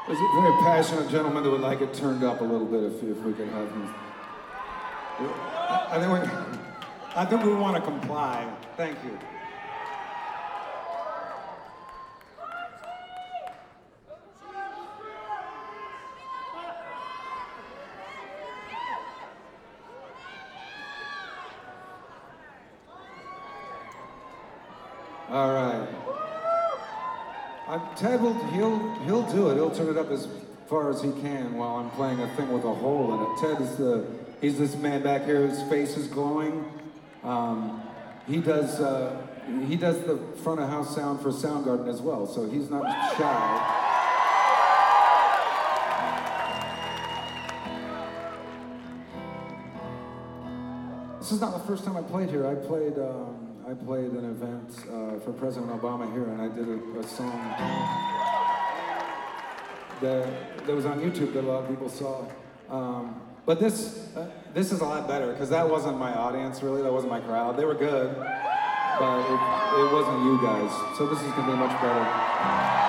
There's a very passionate gentleman that would like it turned up a little bit if we could have him. I think we want to comply. Thank you. All right. Ted he'll do it. He'll turn it up as far as he can while I'm playing a thing with a hole in it. Ted is he's this man back here whose face is glowing. He does the front of house sound for Soundgarden as well, so he's not shy. This is not the first time I played here. I played an event for President Obama here, and I did a song that was on YouTube that a lot of people saw. But this is a lot better, because that wasn't my audience, really. That wasn't my crowd. They were good, but it wasn't you guys. So this is going to be much better.